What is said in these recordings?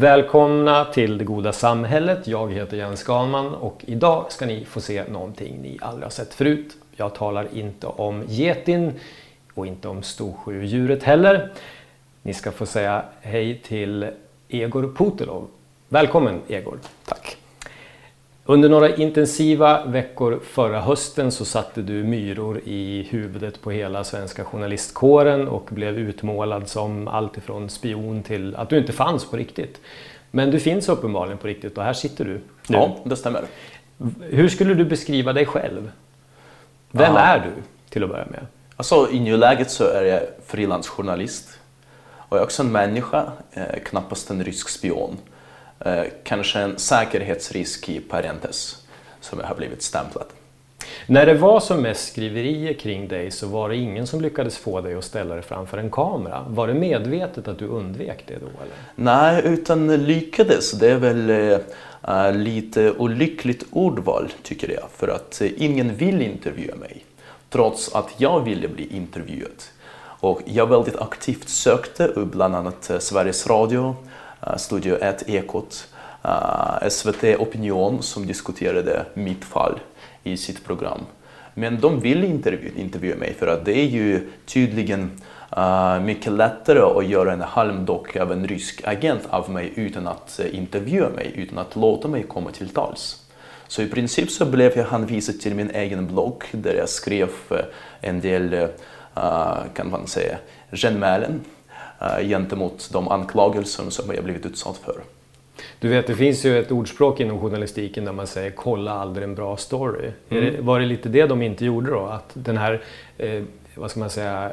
Välkomna till Det goda samhället. Jag heter Jens Skalman och idag ska ni få se någonting ni aldrig har sett förut. Jag talar inte om getin och inte om storsjödjuret heller. Ni ska få säga hej till Egor Putilov. Välkommen Egor. Tack. Under några intensiva veckor förra hösten så satte du myror i huvudet på hela svenska journalistkåren och blev utmålad som allt ifrån spion till att du inte fanns på riktigt. Men du finns uppenbarligen på riktigt och här sitter du nu. Ja, det stämmer. Hur skulle du beskriva dig själv? Vem är du till att börja med? Alltså, i nuläget så är jag frilansjournalist. Och jag är också en människa, knappast en rysk spion. Kanske en säkerhetsrisk i parentes som jag har blivit stämplad. När det var som mest skriverier kring dig så var det ingen som lyckades få dig att ställa dig framför en kamera. Var det medvetet att du undvek det då? Eller? Nej, utan lyckades. Det är väl lite olyckligt ordval tycker jag. För att ingen vill intervjua mig. Trots att jag ville bli intervjuad. Och jag väldigt aktivt sökte upp bland annat Sveriges Radio, Studio 1 Ekot, SVT Opinion som diskuterade mitt fall i sitt program. Men de ville intervjua mig för att det är ju tydligen mycket lättare att göra en halmdock av en rysk agent av mig utan att intervjua mig, utan att låta mig komma till tals. Så i princip så blev jag hänvisad till min egen blogg där jag skrev en del, kan man säga, genmälen gentemot de anklagelser som jag blivit utsatt för. Du vet, det finns ju ett ordspråk inom journalistiken där man säger kolla aldrig en bra story. Var det lite det de inte gjorde då? Att den här, vad ska man säga,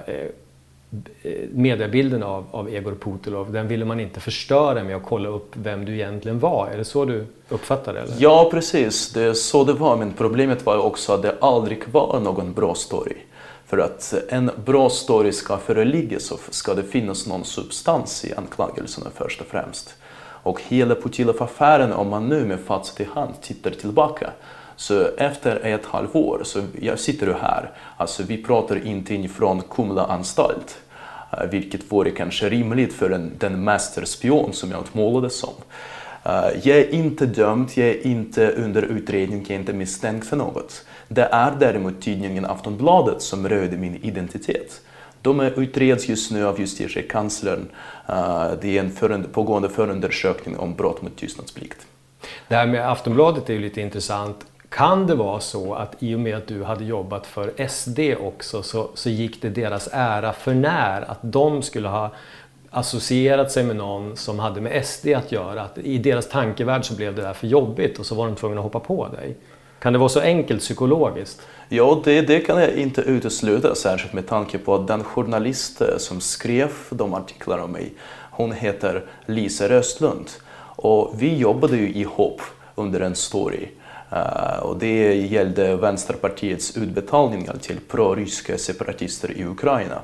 mediebilden av Egor Putilov, den ville man inte förstöra med att kolla upp vem du egentligen var. Är det så du uppfattar det? Eller? Ja, precis. Det är så det var. Men problemet var också att det aldrig var någon bra story. För att en bra story ska föreligga så ska det finnas någon substans i anklagelserna först och främst. Och hela Putilov-affären, om man nu med facit i hand tittar tillbaka, så efter 1,5 år, så jag sitter ju här, alltså vi pratar inte ifrån Kumla-anstalt, vilket vore kanske rimligt för den mästerspion som jag utmålades som. Jag är inte dömd, jag är inte under utredning, jag är inte misstänkt för något. Det är däremot tidningen Aftonbladet som röjde min identitet. De utreds just nu av justitiekanslern. Det är en pågående förundersökning om brott mot tystnadsplikt. Det här med Aftonbladet är ju lite intressant. Kan det vara så att i och med att du hade jobbat för SD också så gick det deras ära för när att de skulle ha associerat sig med någon som hade med SD att göra? Att i deras tankevärld så blev det där för jobbigt och så var de tvungna att hoppa på dig. Kan det vara så enkelt psykologiskt? Ja, det kan jag inte utesluta, särskilt med tanke på att den journalist som skrev de artiklar om mig, hon heter Lisa Röstlund. Och vi jobbade ju ihop under en story. Och det gällde Vänsterpartiets utbetalningar till pro-ryska separatister i Ukraina.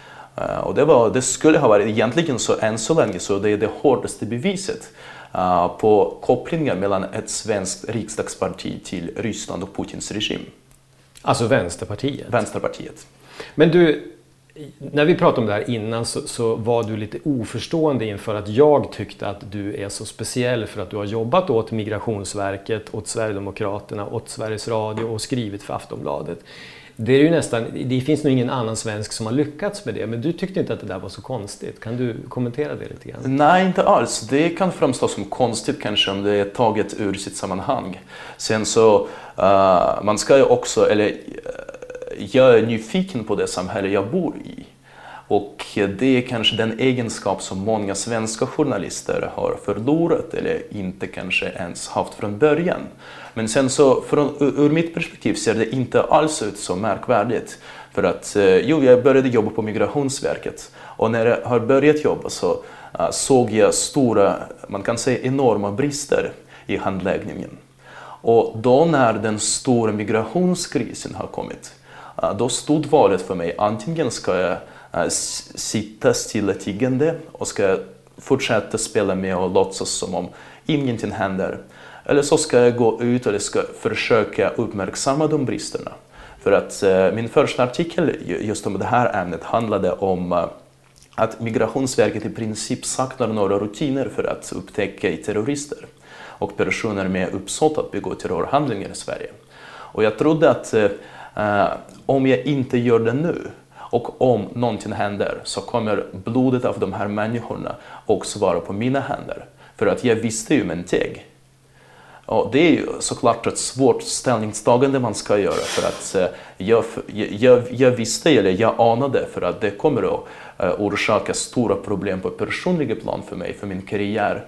Och det skulle ha varit egentligen så än så länge så det är det hårdaste beviset på kopplingar mellan ett svenskt riksdagsparti till Ryssland och Putins regim. Alltså Vänsterpartiet? Vänsterpartiet. Men du, när vi pratade om det här innan så var du lite oförstående inför att jag tyckte att du är så speciell för att du har jobbat åt Migrationsverket, åt Sverigedemokraterna, åt Sveriges Radio och skrivit för Aftonbladet. Det är ju nästan, det finns nog ingen annan svensk som har lyckats med det, men du tyckte inte att det där var så konstigt. Kan du kommentera det lite grann? Nej, inte alls. Det kan framstå som konstigt kanske om det är taget ur sitt sammanhang. Sen så, man ska ju också, jag är nyfiken på det samhälle jag bor i. Och det är kanske den egenskap som många svenska journalister har förlorat eller inte kanske ens haft från början. Men sen så, ur mitt perspektiv ser det inte alls ut så märkvärdigt. För att, jag började jobba på Migrationsverket. Och när jag har börjat jobba så såg jag stora, man kan säga enorma brister i handläggningen. Och då när den stora migrationskrisen har kommit, då stod valet för mig. Antingen ska jag sitta stillatigande och ska fortsätta spela med och låtsas som om ingenting händer. Eller så ska jag gå ut eller ska försöka uppmärksamma de bristerna. För att min första artikel just om det här ämnet handlade om att Migrationsverket i princip saknar några rutiner för att upptäcka terrorister och personer med uppsåt att begå terrorhandlingar i Sverige. Och jag trodde att om jag inte gör det nu och om någonting händer så kommer blodet av de här människorna också vara på mina händer. För att jag visste ju med teg. Och det är ju såklart ett svårt ställningstagande man ska göra för att jag visste eller jag anade för att det kommer att orsaka stora problem på personliga plan för mig, för min karriär,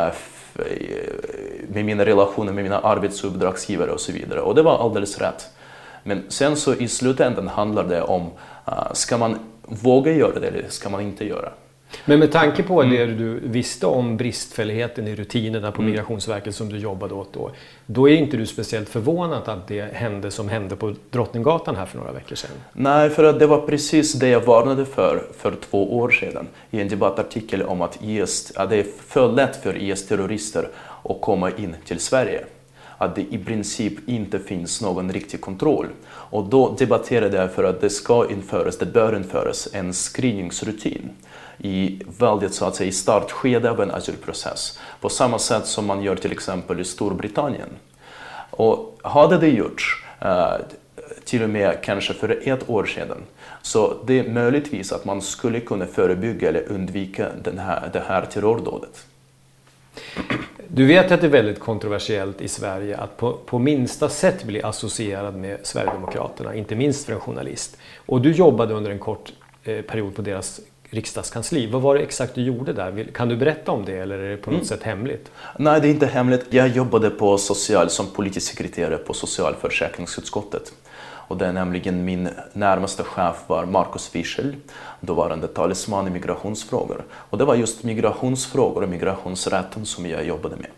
med mina relationer med mina arbetsuppdragsgivare och så vidare. Och det var alldeles rätt. Men sen så i slutändan handlar det om, ska man våga göra det eller ska man inte göra? Men med tanke på det du visste om bristfälligheten i rutinerna på Migrationsverket som du jobbade åt då är inte du speciellt förvånad att det hände som hände på Drottninggatan här för några veckor sedan? Nej, för att det var precis det jag varnade för 2 år sedan i en debattartikel om att det är för lätt för IS-terrorister att komma in till Sverige. Att det i princip inte finns någon riktig kontroll. Och då debatterade jag för att det bör införas en screeningsrutin i väldigt så att säga i startskede av en asylprocess. På samma sätt som man gör till exempel i Storbritannien. Och hade det gjorts till och med kanske för 1 år sedan så det är möjligtvis att man skulle kunna förebygga eller undvika det här terrordådet. Du vet att det är väldigt kontroversiellt i Sverige att på minsta sätt bli associerad med Sverigedemokraterna, inte minst för en journalist. Och du jobbade under en kort period på deras riksdagskansli. Vad var det exakt du gjorde där? Kan du berätta om det eller är det på något sätt hemligt? Nej, det är inte hemligt. Jag jobbade som politisk sekreterare på socialförsäkringsutskottet. Och det är nämligen min närmaste chef var Markus Wiechel, dåvarande talesman i migrationsfrågor. Och det var just migrationsfrågor och migrationsrätten som jag jobbade med.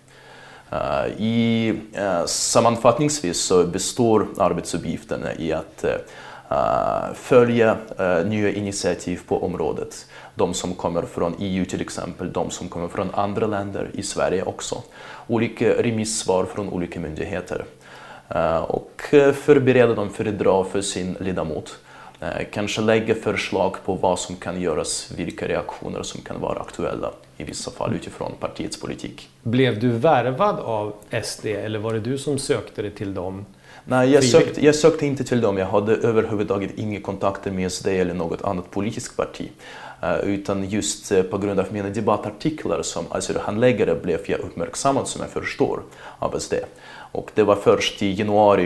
Sammanfattningsvis så består arbetsuppgifterna i att följa nya initiativ på området. De som kommer från EU till exempel, de som kommer från andra länder i Sverige också. Olika remissvar från olika myndigheter. Och förbereda dem föredrag för sin ledamot. Kanske lägga förslag på vad som kan göras, vilka reaktioner som kan vara aktuella i vissa fall utifrån partiets politik. Blev du värvad av SD eller var det du som sökte dig till dem? Nej, jag sökte inte till dem. Jag hade överhuvudtaget inga kontakter med SD eller något annat politiskt parti. Utan just på grund av mina debattartiklar som asylhandläggare blev jag uppmärksammad som jag förstår av SD. Och det var först i januari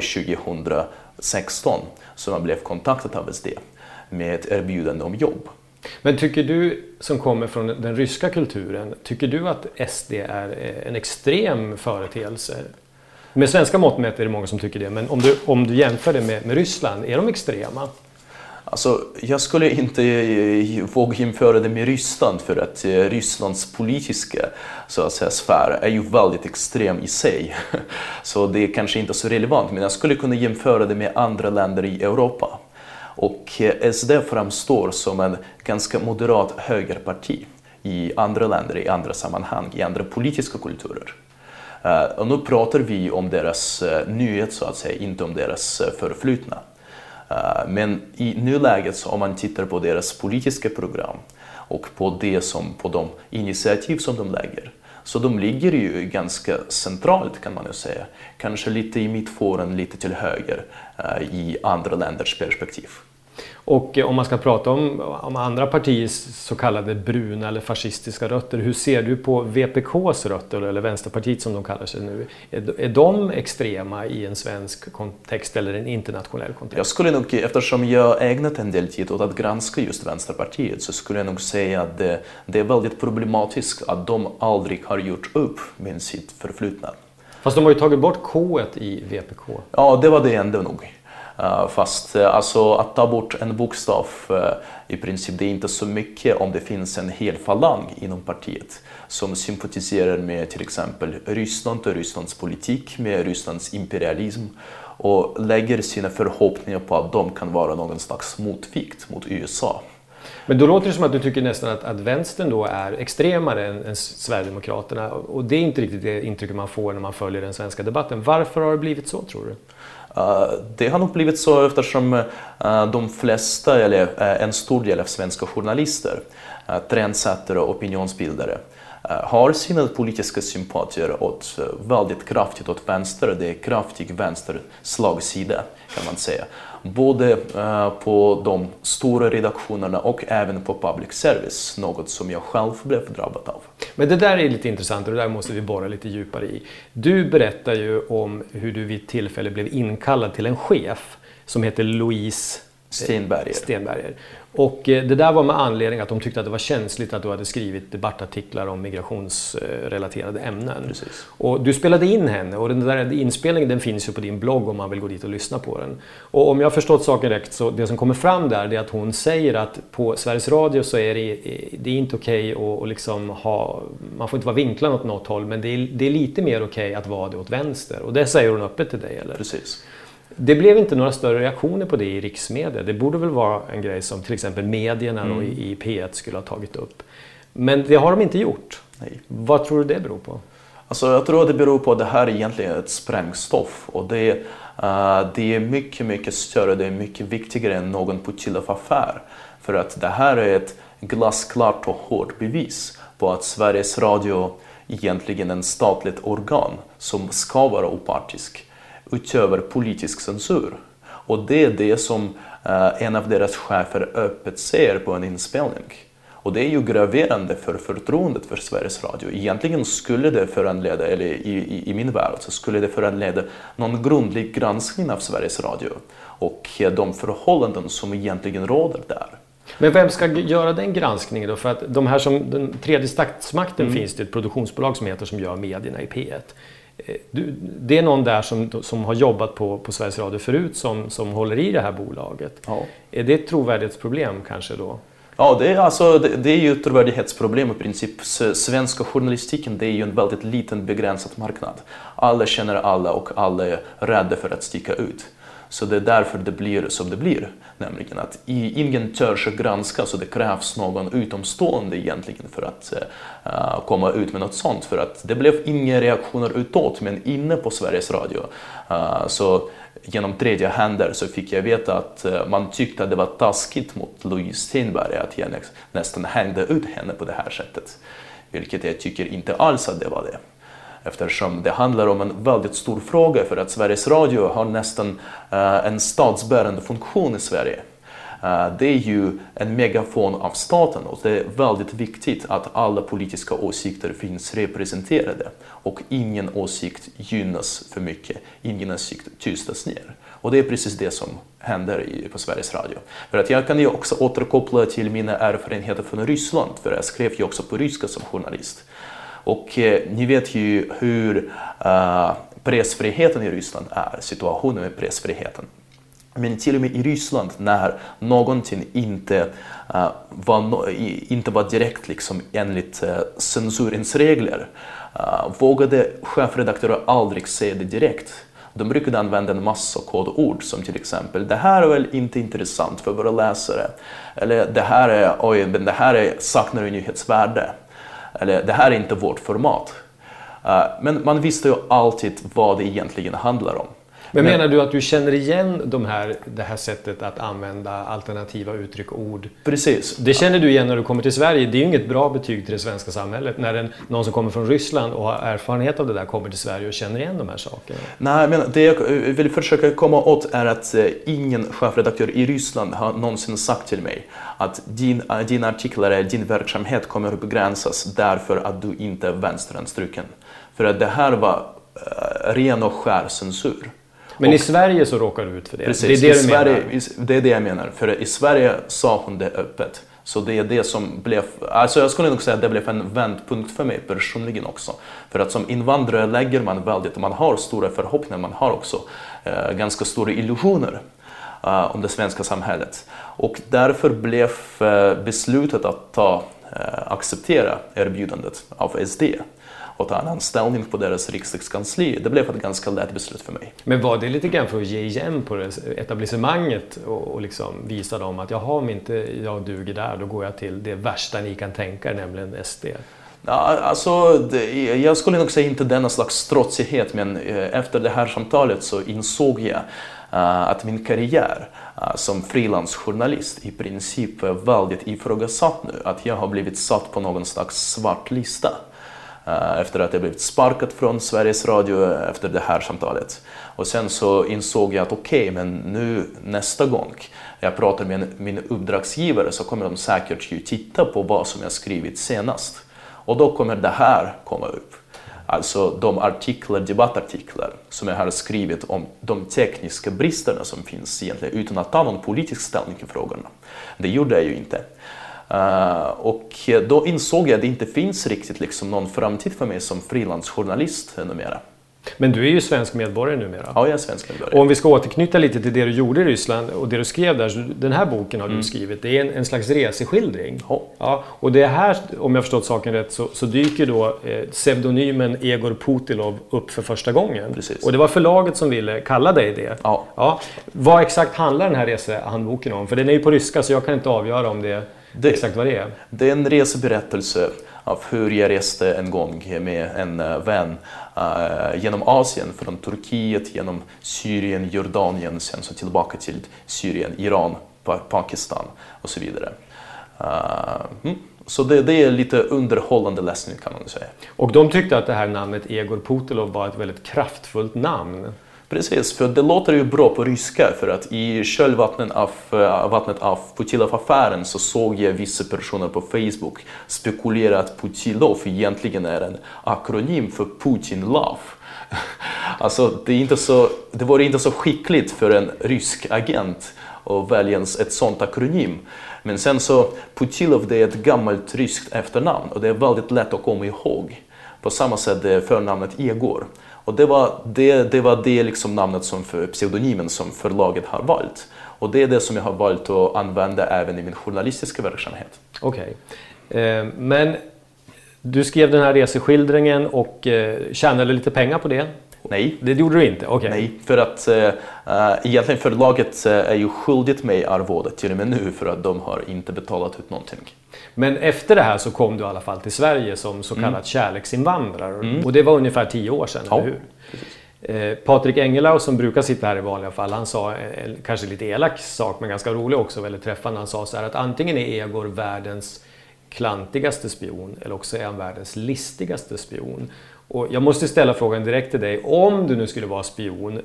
2016 som jag blev kontaktad av SD med ett erbjudande om jobb. Men tycker du som kommer från den ryska kulturen, tycker du att SD är en extrem företeelse? Med svenska mått mätt är det många som tycker det, men om du jämför det med Ryssland, är de extrema? Alltså, jag skulle inte våga jämföra det med Ryssland för att Rysslands politiska så att säga, sfär är ju väldigt extrem i sig. Så det är kanske inte så relevant, men jag skulle kunna jämföra det med andra länder i Europa. Och SD framstår som en ganska moderat högerparti i andra länder, i andra sammanhang, i andra politiska kulturer. Och nu pratar vi om deras nyhet så att säga, inte om deras förflutna. Men i nuläget så om man tittar på deras politiska program och på de initiativ som de lägger, så de ligger ju ganska centralt kan man ju säga. Kanske lite i mittfåran, lite till höger i andra länders perspektiv. Och om man ska prata om andra partiers så kallade bruna eller fascistiska rötter, hur ser du på VPKs rötter eller Vänsterpartiet som de kallar sig nu? Är de extrema i en svensk kontext eller en internationell kontext? Jag skulle nog, eftersom jag ägnat en del tid åt att granska just Vänsterpartiet, så skulle jag nog säga att det är väldigt problematiskt att de aldrig har gjort upp med sitt förflutna. Fast de har ju tagit bort K-et i VPK. Ja, det var det ändå nog. Fast alltså, att ta bort en bokstav i princip det är inte så mycket om det finns en hel falang inom partiet som sympatiserar med till exempel Ryssland och Rysslands politik, med Rysslands imperialism och lägger sina förhoppningar på att de kan vara någon slags motvikt mot USA. Men då låter det som att du tycker nästan att vänstern då är extremare än Sverigedemokraterna och det är inte riktigt det intrycket man får när man följer den svenska debatten. Varför har det blivit så tror du? Det har nog blivit så eftersom de flesta, eller en stor del av svenska journalister, trendsättare och opinionsbildare, har sina politiska sympatier väldigt kraftigt åt vänster. Det är kraftig vänsterslagsida kan man säga. Både på de stora redaktionerna och även på public service. Något som jag själv blev drabbad av. Men det där är lite intressant och det där måste vi borra lite djupare i. Du berättar ju om hur du vid ett tillfälle blev inkallad till en chef som heter Louise Stenberger. Och det där var med anledning att de tyckte att det var känsligt att du hade skrivit debattartiklar om migrationsrelaterade ämnen. Precis. Och du spelade in henne och den där inspelningen den finns ju på din blogg om man vill gå dit och lyssna på den. Och om jag har förstått saken rätt så det som kommer fram där är att hon säger att på Sveriges Radio så är det är inte okej att liksom man får inte vara vinklad åt något håll men det är lite mer okej att vara det åt vänster. Och det säger hon öppet till dig eller? Precis. Det blev inte några större reaktioner på det i riksmedia. Det borde väl vara en grej som till exempel medierna och i P1 skulle ha tagit upp. Men det har de inte gjort. Nej. Vad tror du det beror på? Alltså, jag tror att det beror på att det här egentligen är ett sprängstoff. Och det är mycket, mycket större, det är mycket viktigare än någon Putila-affär. För att det här är ett glasklart och hårt bevis på att Sveriges Radio egentligen är ett statligt organ som ska vara opartisk. Utöver politisk censur. Och det är det som en av deras chefer öppet säger på en inspelning. Och det är ju graverande för förtroendet för Sveriges Radio. Egentligen skulle det föranleda, eller i min värld, så skulle det föranleda någon grundlig granskning av Sveriges Radio. Och de förhållanden som egentligen råder där. Men vem ska göra den granskningen då? För att de här som den tredje statsmakten finns det ett produktionsbolag som heter som gör medierna i P1. Det är någon där som har jobbat på Sveriges Radio förut som håller i det här bolaget. Ja. Är det ett trovärdighetsproblem kanske då? Ja, det är ju ett trovärdighetsproblem i princip. Svenska journalistiken det är ju en väldigt liten begränsad marknad. Alla känner alla och alla är rädda för att sticka ut. Så det är därför det blir som det blir. Nämligen att ingen törs granska så det krävs någon utomstående egentligen för att komma ut med något sånt. För att det blev inga reaktioner utåt men inne på Sveriges Radio. Så genom tredje händer så fick jag veta att man tyckte att det var taskigt mot Louise Stenberg att jag nästan hängde ut henne på det här sättet. Vilket jag tycker inte alls att det var det. Eftersom det handlar om en väldigt stor fråga för att Sveriges Radio har nästan en statsbärande funktion i Sverige. Det är ju en megafon av staten och det är väldigt viktigt att alla politiska åsikter finns representerade och ingen åsikt gynnas för mycket, ingen åsikt tystas ner. Och det är precis det som händer på Sveriges Radio. För att jag kan ju också återkoppla till mina erfarenheter från Ryssland, för jag skrev ju också på ryska som journalist. Och ni vet ju hur pressfriheten i Ryssland är, situationen med pressfriheten. Men till och med i Ryssland när någonting inte var direkt liksom enligt censurens regler vågade chefredaktörer aldrig säga det direkt. De brukade använda en massa kodord som till exempel det här är väl inte intressant för våra läsare. Eller det här saknar nyhetsvärde. Eller det här är inte vårt format. Men man visste ju alltid vad det egentligen handlar om. Men menar du att du känner igen det här sättet att använda alternativa uttryck och ord? Precis. Det känner du igen när du kommer till Sverige. Det är ju inget bra betyg till det svenska samhället när någon som kommer från Ryssland och har erfarenhet av det där kommer till Sverige och känner igen de här sakerna. Nej, men det jag vill försöka komma åt är att ingen chefredaktör i Ryssland har någonsin sagt till mig att din artiklar eller din verksamhet kommer att begränsas därför att du inte är vänsteranstruken. För att det här var ren och skär censur. Men i Sverige så råkar du ut för det. Precis, det är det du menar. Det är det jag menar. För i Sverige sa hon det öppet. Så det är det som blev, alltså jag skulle nog säga att det blev en vändpunkt för mig personligen också. För att som invandrare lägger man har stora förhoppningar, man har också ganska stora illusioner om det svenska samhället. Och därför blev beslutet att acceptera erbjudandet av SD och ta en anställning på deras riksdagskansli. Det blev ett ganska lätt beslut för mig. Men var det lite grann för att ge igen på etablissemanget och liksom visa dem att om inte jag duger där, då går jag till det värsta ni kan tänka, nämligen SD? Ja, alltså, jag skulle nog säga inte denna slags trotsighet, men efter det här samtalet så insåg jag att min karriär som frilansjournalist i princip är väldigt ifrågasatt nu. Att jag har blivit satt på någon slags svart lista efter att jag blivit sparkad från Sveriges Radio efter det här samtalet. Och sen så insåg jag att okej, men nu nästa gång jag pratar med min uppdragsgivare så kommer de säkert ju titta på vad som jag skrivit senast. Och då kommer det här komma upp. Alltså de debattartiklar som jag har skrivit om de tekniska bristerna som finns egentligen utan att ta någon politisk ställning i frågorna. Det gjorde jag ju inte. Och då insåg jag att det inte finns riktigt liksom någon framtid för mig som frilansjournalist numera. Men du är ju svensk medborgare numera. Ja, jag är svensk medborgare. Och om vi ska återknyta lite till det du gjorde i Ryssland och det du skrev där, så den här boken har du skrivit, det är en slags reseskildring. Ja, och det här, om jag förstått saken rätt, så dyker då pseudonymen Egor Putilov upp för första gången. Precis. Och det var förlaget som ville kalla dig det. Ja. Vad exakt handlar den här resehandboken om? För den är ju på ryska så jag kan inte avgöra om det exakt vad det är. Det är en reseberättelse av hur jag reste en gång med en vän genom Asien, från Turkiet, genom Syrien, Jordanien, sen så tillbaka till Syrien, Iran, Pakistan och så vidare. Så det är lite underhållande läsning kan man säga. Och de tyckte att det här namnet Egor Putilov var ett väldigt kraftfullt namn. Precis, för det låter ju bra på ryska, för att i kölvattnet av Putilov-affären så såg jag vissa personer på Facebook spekulera att Putilov egentligen är en akronym för Putin Love. Alltså det var inte så skickligt för en rysk agent att välja ett sånt akronym. Men sen så Putilov, det är ett gammalt ryskt efternamn och det är väldigt lätt att komma ihåg. På samma sätt är förnamnet Egor. Och det var det liksom namnet som för pseudonymen som förlaget har valt. Och det är det som jag har valt att använda även i min journalistiska verksamhet. Okej. Men du skrev den här reseskildringen och tjänade lite pengar på det? Nej. Det gjorde du inte? Okay. Nej, för att egentligen förlaget är ju skyldigt mig arvode till och med nu för att de har inte betalat ut någonting. Men efter det här så kom du i alla fall till Sverige som så kallat kärleksinvandrare. Och det var ungefär 10 år sedan, eller hur? Patrik Engelau som brukar sitta här i vanliga fall, han sa kanske lite elak sak men ganska rolig också, väldigt träffande. Han sa så här att antingen är Egor världens klantigaste spion eller också är han världens listigaste spion. Och jag måste ställa frågan direkt till dig, om du nu skulle vara spion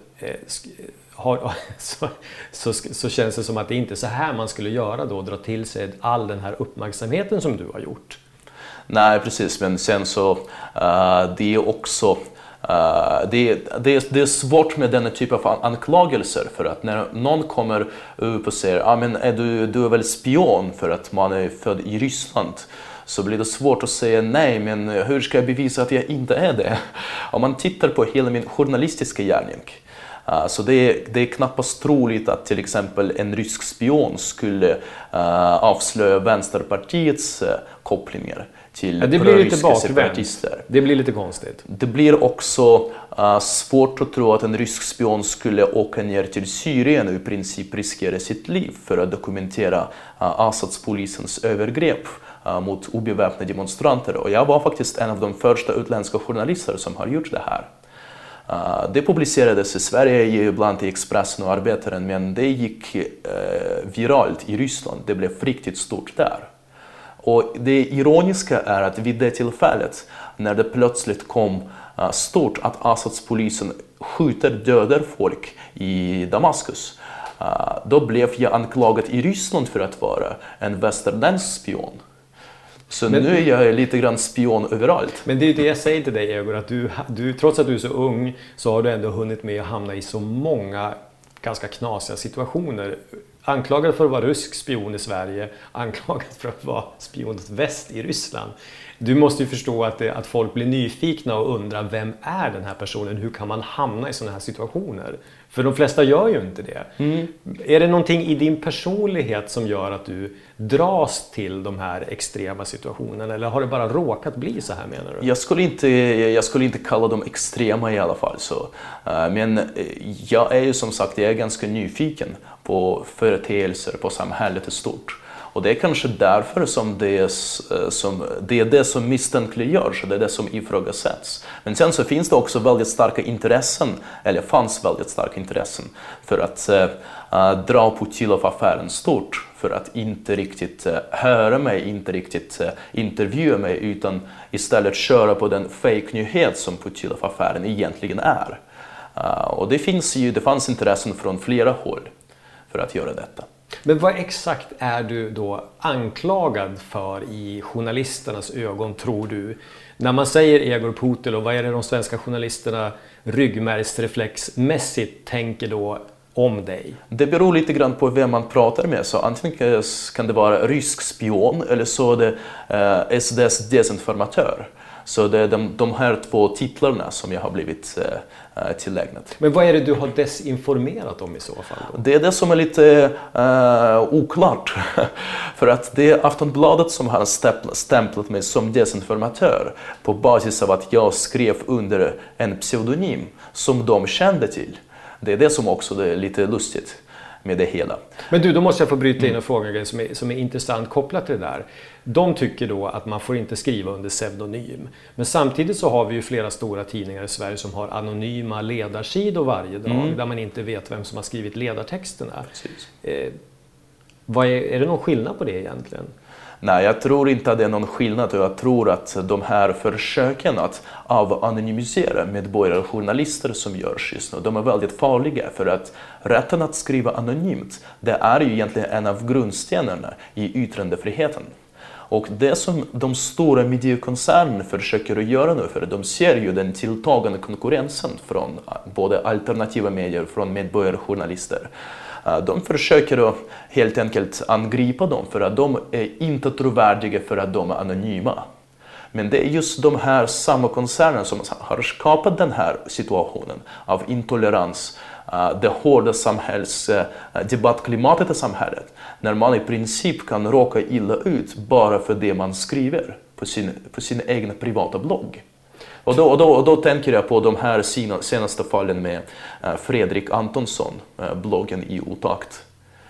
så känns det som att det inte är så här man skulle göra då, dra till sig all den här uppmärksamheten som du har gjort. Nej, precis, men sen så det är också det är svårt med denna typ av anklagelser, för att när någon kommer upp och säger men du är väl spion för att man är född i Ryssland, så blir det svårt att säga nej, men hur ska jag bevisa att jag inte är det? Om man tittar på hela min journalistiska gärning, så det är knappast troligt att till exempel en rysk spion skulle avslöja Vänsterpartiets kopplingar till pro-ryska separatister. Det blir lite konstigt. Det blir också svårt att tro att en rysk spion skulle åka ner till Syrien och i princip riskera sitt liv för att dokumentera Assads polisens övergrepp mot obeväpnade demonstranter. Och jag var faktiskt en av de första utländska journalister som har gjort det här. Det publicerades i Sverige ibland i Expressen och Arbetaren, men det gick viralt i Ryssland. Det blev riktigt stort där. Och det ironiska är att vid det tillfället, när det plötsligt kom stort att Assads polisen dödar folk i Damaskus, då blev jag anklagad i Ryssland för att vara en västerländsk spion. Så nu är jag lite grann spion överallt. Men det är det jag säger till dig, Egor, att du trots att du är så ung så har du ändå hunnit med att hamna i så många ganska knasiga situationer. Anklagad för att vara rysk spion i Sverige, anklagad för att vara spion åt väst i Ryssland. Du måste ju förstå att folk blir nyfikna och undrar, vem är den här personen? Hur kan man hamna i sådana här situationer? För de flesta gör ju inte det. Är det någonting i din personlighet som gör att du dras till de här extrema situationerna? Eller har det bara råkat bli så här, menar du? Jag skulle inte kalla dem extrema i alla fall. Så. Men jag är ju som sagt ganska nyfiken på företeelser, på samhället i stort. Och det är kanske därför som det är det som misstänkliggörs, det är det som ifrågasätts. Men sen så finns det också väldigt starka intressen, eller fanns väldigt starka intressen för att dra Putilov-affären stort, för att inte riktigt höra mig, inte riktigt intervjua mig, utan istället köra på den fake-nyhet som Putilov-affären egentligen är. Och det fanns intressen från flera håll för att göra detta. Men vad exakt är du då anklagad för i journalisternas ögon, tror du? När man säger Egor Putilov, vad är det de svenska journalisterna ryggmärgsreflexmässigt tänker då om dig? Det beror lite grann på vem man pratar med. Så antingen kan det vara rysk spion eller så är det SDs desinformatör. Så det är de här två titlarna som jag har blivit tillägnat. Men vad är det du har desinformerat om i så fall då? Det är det som är lite oklart. För att det är Aftonbladet som har stämplat mig som desinformatör på basis av att jag skrev under en pseudonym som de kände till. Det är det som också är lite lustigt med det hela. Men du, då måste jag få bryta in en fråga som är intressant kopplat till det där. De tycker då att man får inte skriva under pseudonym. Men samtidigt så har vi ju flera stora tidningar i Sverige som har anonyma ledarsidor varje dag där man inte vet vem som har skrivit ledartexterna. Är det någon skillnad på det egentligen? Nej, jag tror inte att det är någon skillnad. Jag tror att de här försöken att avanonymisera medborgare och journalister som görs just nu, de är väldigt farliga, för att rätten att skriva anonymt, det är ju egentligen en av grundstenarna i yttrandefriheten. Och det som de stora mediekoncernerna försöker att göra nu, för de ser ju den tilltagande konkurrensen från både alternativa medier och från medborgare och journalister. De försöker att helt enkelt angripa dem för att de är inte trovärdiga för att de är anonyma. Men det är just de här samma koncerner som har skapat den här situationen av intolerans, det hårda debattklimatet i samhället, när man i princip kan råka illa ut bara för det man skriver på sin egen privata blogg. Och då tänker jag på de här senaste fallen med Fredrik Antonsson, bloggen i otakt.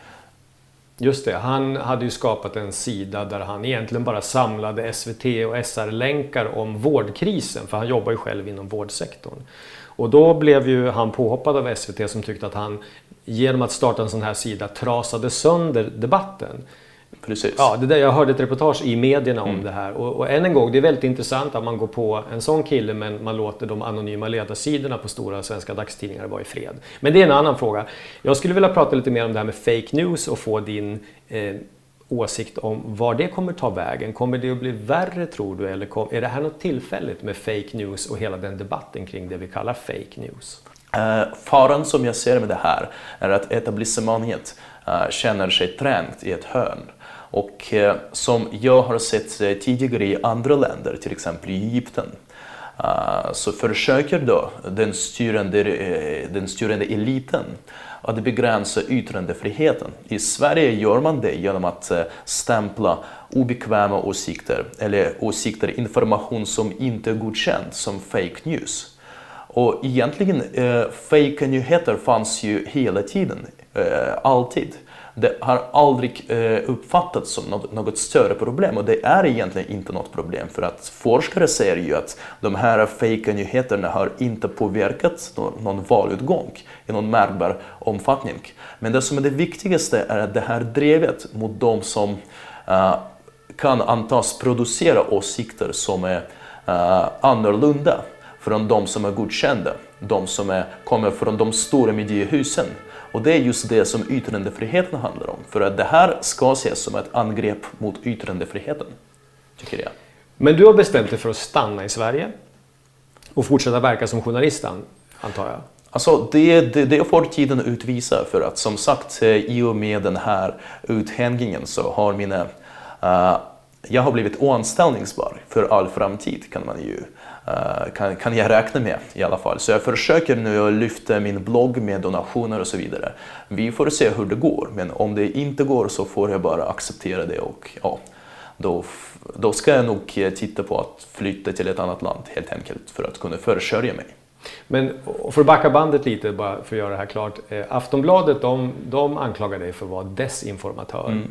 Just det, han hade ju skapat en sida där han egentligen bara samlade SVT och SR-länkar om vårdkrisen, för han jobbar ju själv inom vårdsektorn. Och då blev ju han påhoppad av SVT som tyckte att han genom att starta en sån här sida trasade sönder debatten. Precis. Ja, jag hörde ett reportage i medierna om det här. Och än en gång, det är väldigt intressant att man går på en sån kille, men man låter de anonyma ledarsidorna på stora svenska dagstidningar vara i fred. Men det är en annan fråga. Jag skulle vilja prata lite mer om det här med fake news och få din åsikt om var det kommer ta vägen. Kommer det att bli värre, tror du? Eller är det här något tillfälligt med fake news och hela den debatten kring det vi kallar fake news? Faran som jag ser med det här är att etablissemanget känner sig trängt i ett hörn. Och som jag har sett tidigare i andra länder, till exempel i Egypten, så försöker då den styrande eliten att begränsa yttrandefriheten. I Sverige gör man det genom att stämpla obekväma åsikter eller åsikter, information som inte är godkänd, som fake news. Och egentligen fake nyheter fanns ju hela tiden, alltid. Det har aldrig uppfattats som något större problem, och det är egentligen inte något problem, för att forskare säger ju att de här fake nyheterna har inte påverkat någon valutgång i någon märkbar omfattning. Men det som är det viktigaste är att det här drevet mot de som kan antas producera åsikter som är annorlunda från de som är godkända, de som kommer från de stora mediehusen. Och det är just det som yttrandefriheten handlar om. För att det här ska ses som ett angrepp mot yttrandefriheten, tycker jag. Men du har bestämt dig för att stanna i Sverige och fortsätta verka som journalist, antar jag? Alltså det får tiden utvisa, för att som sagt, i och med den här uthängningen så har jag har blivit oanställningsbar för all framtid, kan jag räkna med i alla fall. Så jag försöker nu att lyfta min blogg med donationer och så vidare. Vi får se hur det går, men om det inte går så får jag bara acceptera det, och ja, då ska jag nog titta på att flytta till ett annat land helt enkelt för att kunna försörja mig. Men för att backa bandet lite, bara för att göra det här klart. Aftonbladet, de anklagar dig för att vara desinformatör.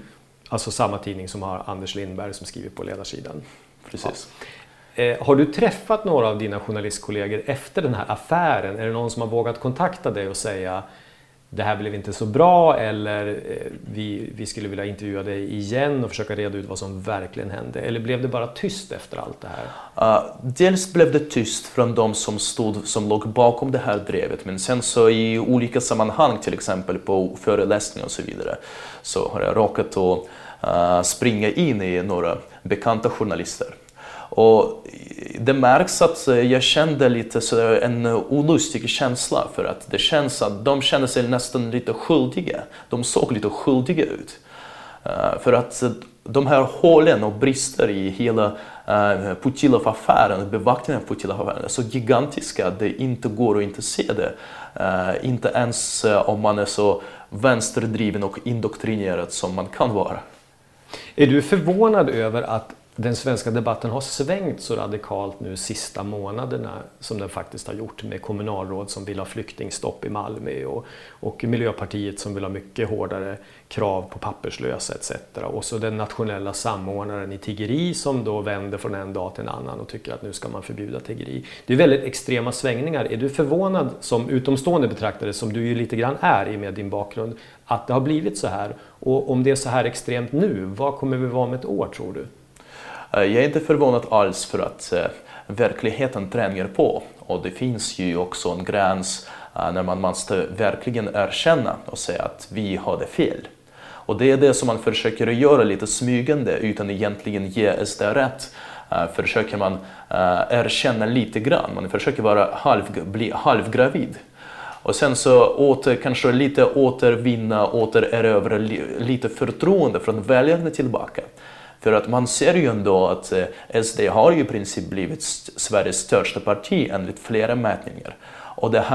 Alltså samma tidning som har Anders Lindberg som skriver på ledarsidan. Precis. Ja. Har du träffat några av dina journalistkollegor efter den här affären? Är det någon som har vågat kontakta dig och säga det här blev inte så bra eller vi skulle vilja intervjua dig igen och försöka reda ut vad som verkligen hände? Eller blev det bara tyst efter allt det här? Dels blev det tyst från de som låg bakom det här drevet, men sen så i olika sammanhang, till exempel på föreläsningar och så vidare, så har jag råkat att springa in i några bekanta journalister. Och det märks att jag kände lite så en olustig känsla, för att det känns att de kände sig nästan lite skyldiga. De såg lite skyldiga ut. För att de här hålen och brister i hela Putilov-affären, bevakningen av Putilov-affären är så gigantiska att det inte går att inte se det. Inte ens om man är så vänsterdriven och indoktrinerad som man kan vara. Är du förvånad över att den svenska debatten har svängt så radikalt nu sista månaderna som den faktiskt har gjort, med kommunalråd som vill ha flyktingstopp i Malmö och Miljöpartiet som vill ha mycket hårdare krav på papperslösa etc. Och så den nationella samordnaren i tiggeri som då vänder från en dag till en annan och tycker att nu ska man förbjuda tiggeri. Det är väldigt extrema svängningar. Är du förvånad som utomstående betraktare, som du ju lite grann är i med din bakgrund, att det har blivit så här? Och om det är så här extremt nu, vad kommer vi vara om ett år, tror du? Jag är inte förvånad alls, för att verkligheten tränger på, och det finns ju också en gräns när man måste verkligen erkänna och säga att vi hade fel. Och det är det som man försöker göra lite smygande utan egentligen ge SD rätt. Försöker man erkänna lite grann, man försöker bli halvgravid. Och sen så kanske lite återerövra lite förtroende från väljarna tillbaka. För att man ser ju ändå att SD har ju i princip blivit Sveriges största parti enligt flera mätningar. Och den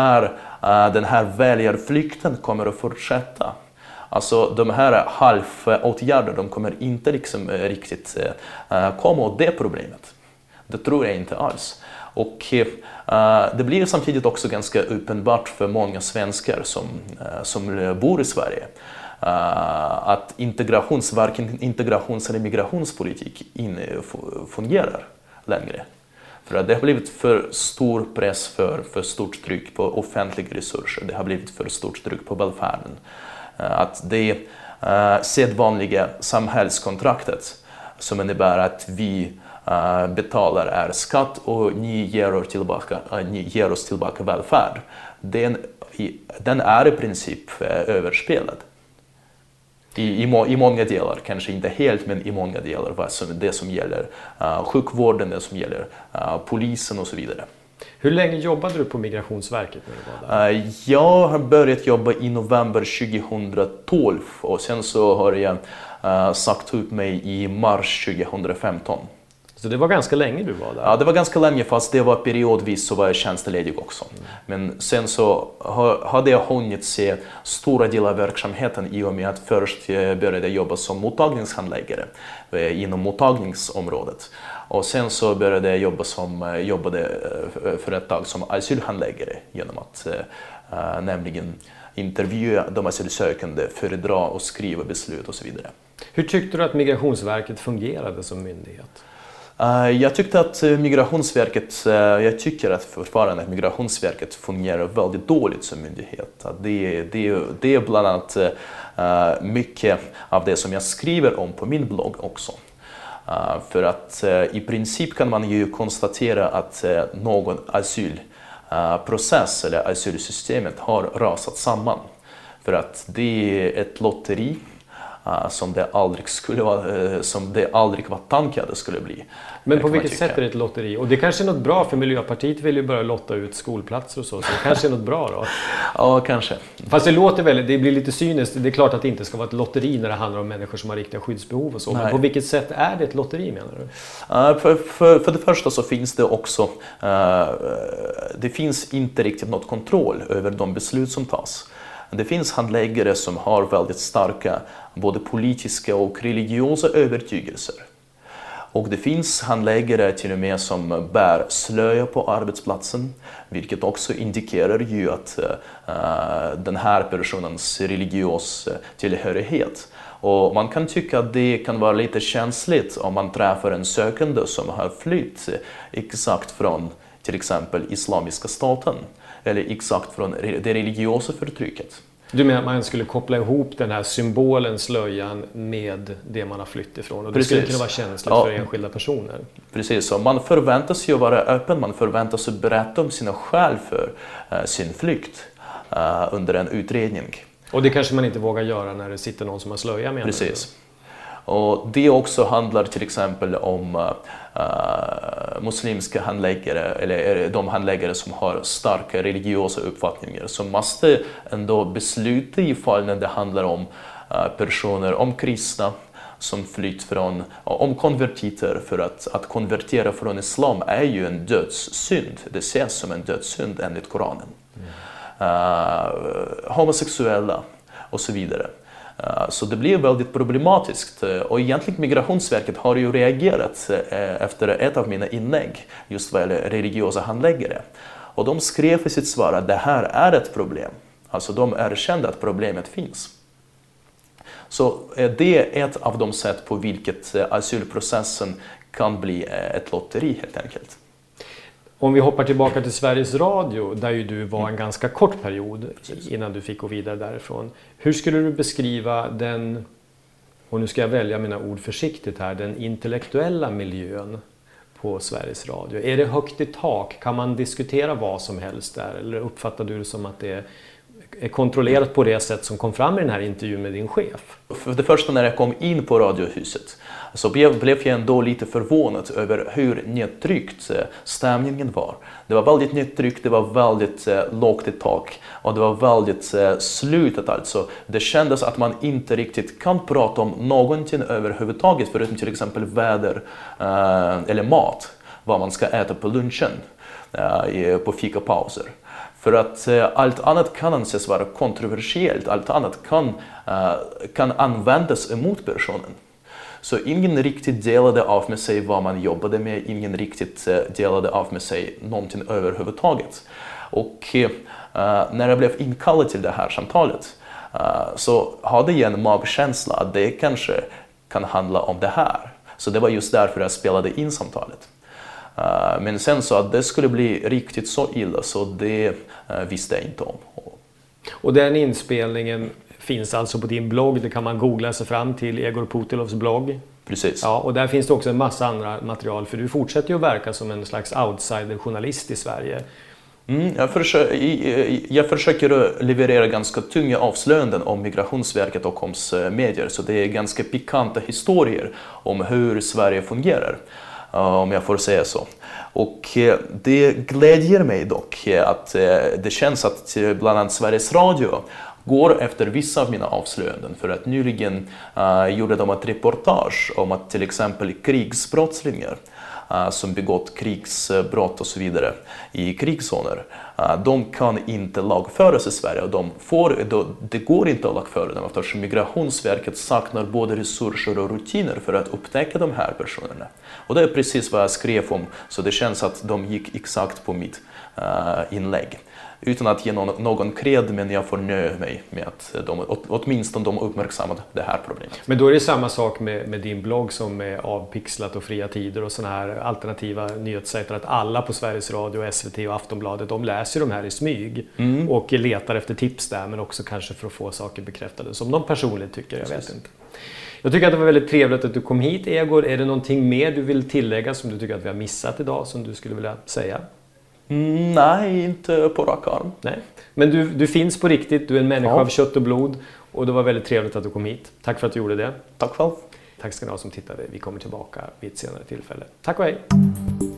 här väljarflykten kommer att fortsätta. Alltså de här halvåtgärderna, de kommer inte liksom riktigt komma åt det problemet. Det tror jag inte alls. Och det blir samtidigt också ganska uppenbart för många svenskar som bor i Sverige att integrations- eller migrationspolitik inte fungerar längre. För att det har blivit för stor press, för stort tryck på offentliga resurser. Det har blivit för stort tryck på välfärden. Att det sedvanliga samhällskontraktet som innebär att vi betalar är skatt och ni ger oss tillbaka välfärd. Den är i princip överspelad. I många delar, kanske inte helt, men i många delar. Det som gäller sjukvården, det som gäller polisen och så vidare. Hur länge jobbade du på Migrationsverket när du var där? Jag har börjat jobba i november 2012 och sen så har jag sagt upp mig i mars 2015. Så det var ganska länge du var där? Ja, det var ganska länge, fast det var periodvis så var jag tjänstledig också. Men sen så hade jag hunnit se stora delar av verksamheten i och med att först jag började jobba som mottagningshandläggare inom mottagningsområdet. Och sen så började jag jobbade för ett tag som asylhandläggare genom att nämligen intervjua de asylsökande, föredra och skriva beslut och så vidare. Hur tyckte du att Migrationsverket fungerade som myndighet? Jag tycker att Migrationsverket fungerar väldigt dåligt som myndighet. Det är bland annat mycket av det som jag skriver om på min blogg också. För att i princip kan man ju konstatera att någon asylprocess eller asylsystemet har rasat samman. För att det är ett lotteri som det aldrig var tanken att det skulle bli. Men på vilket sätt är det ett lotteri? Och det kanske är något bra, för Miljöpartiet vill ju börja lotta ut skolplatser och så det kanske är något bra då? Ja, kanske. Fast det blir lite cyniskt. Det är klart att det inte ska vara ett lotteri när det handlar om människor som har riktiga skyddsbehov och så. Nej. Men på vilket sätt är det ett lotteri, menar du? För det första så finns det också, det finns inte riktigt något kontroll över de beslut som tas. Det finns handläggare som har väldigt starka både politiska och religiösa övertygelser. Och det finns handläggare till och med som bär slöja på arbetsplatsen, vilket också indikerar ju att den här personens religiös tillhörighet. Och man kan tycka att det kan vara lite känsligt om man träffar en sökande som har flytt exakt från till exempel Islamiska staten eller exakt från det religiösa förtrycket. Du menar att man skulle koppla ihop den här symbolen, slöjan, med det man har flytt ifrån? Och det skulle kunna vara känsligt för enskilda personer? Precis, så man förväntas ju vara öppen, man förväntas sig berätta om sina skäl för sin flykt under en utredning. Och det kanske man inte vågar göra när det sitter någon som har slöja med. Precis. Och det också handlar till exempel om muslimska handläggare eller de handläggare som har starka religiösa uppfattningar som måste ändå besluta ifall när det handlar om personer, om kristna som flytt från, om konvertiter, för att konvertera från islam är ju en dödssynd. Det ses som en dödssynd enligt Koranen. Homosexuella och så vidare. Så det blir väldigt problematiskt och egentligen Migrationsverket har ju reagerat efter ett av mina inlägg just vad gäller religiösa handläggare. Och de skrev i sitt svar att det här är ett problem. Alltså de erkände att problemet finns. Så det är ett av de sätt på vilket asylprocessen kan bli ett lotteri helt enkelt. Om vi hoppar tillbaka till Sveriges Radio, där ju du var en ganska kort period innan du fick gå vidare därifrån. Hur skulle du beskriva den, och nu ska jag välja mina ord försiktigt här, den intellektuella miljön på Sveriges Radio? Är det högt i tak? Kan man diskutera vad som helst där? Eller uppfattar du det som att det är kontrollerat på det sätt som kom fram i den här intervjun med din chef? För det första när jag kom in på Radiohuset så blev jag ändå lite förvånad över hur nedtryckt stämningen var. Det var väldigt nedtryckt, det var väldigt lågt i tak och det var väldigt slutet alltså. Det kändes att man inte riktigt kan prata om någonting överhuvudtaget förutom till exempel väder eller mat, vad man ska äta på lunchen, på fikapauser. För att allt annat kan anses vara kontroversiellt, allt annat kan användas emot personen. Så ingen riktigt delade av med sig vad man jobbade med, ingen riktigt delade av med sig någonting överhuvudtaget. Och när jag blev inkallad till det här samtalet så hade jag en magkänsla att det kanske kan handla om det här. Så det var just därför jag spelade in samtalet. Men sen så att det skulle bli riktigt så illa så det visste jag inte om. Och den inspelningen finns alltså på din blogg, det kan man googla sig fram till, Egor Putilovs blogg. Precis. Ja, och där finns det också en massa andra material, för du fortsätter ju att verka som en slags outsider-journalist i Sverige. Jag försöker leverera ganska tunga avslöjanden om Migrationsverket och om medier, så det är ganska pikanta historier om hur Sverige fungerar, om jag får säga så. Och det glädjer mig dock att det känns att bland annat Sveriges Radio går efter vissa av mina avslöjanden, för att nyligen gjorde de ett reportage om att till exempel krigsbrottslingar som begått krigsbrott och så vidare i krigszoner, de kan inte lagföras i Sverige och det går inte att lagföra dem eftersom Migrationsverket saknar både resurser och rutiner för att upptäcka de här personerna. Och det är precis vad jag skrev om, så det känns att de gick exakt på mitt inlägg. Utan att ge någon cred, men jag får nöja mig med att åtminstone de uppmärksammat det här problemet. Men då är det samma sak med din blogg som är Avpixlat och Fria Tider och sådana här alternativa nyhetssajter, att alla på Sveriges Radio, SVT och Aftonbladet, de läser de här i smyg och letar efter tips där, men också kanske för att få saker bekräftade som de personligen tycker, jag vet inte. Jag tycker att det var väldigt trevligt att du kom hit, Egor. Är det någonting mer du vill tillägga som du tycker att vi har missat idag, som du skulle vilja säga? Nej, inte på rak arm. Nej. Men du finns på riktigt, du är en människa av kött och blod, och det var väldigt trevligt att du kom hit. Tack för att du gjorde det. Tack själv. Tack ska ni ha som tittade. Vi kommer tillbaka vid ett senare tillfälle. Tack och hej!